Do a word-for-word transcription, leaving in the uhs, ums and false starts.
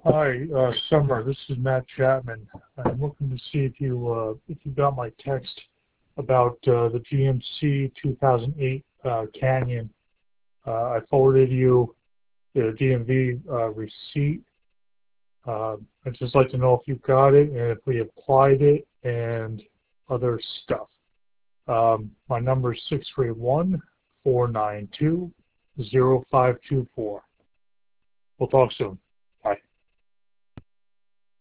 Hi, uh, Summer. This is Matt Chapman. I'm looking to see if you uh, if you got my text about uh, the G M C two thousand eight uh, Canyon. Uh, I forwarded you the D M V uh, receipt. Uh, I'd just like to know if you got it and if we applied it and other stuff. Um, my number is six three one, four nine two, zero five two four. We'll talk soon.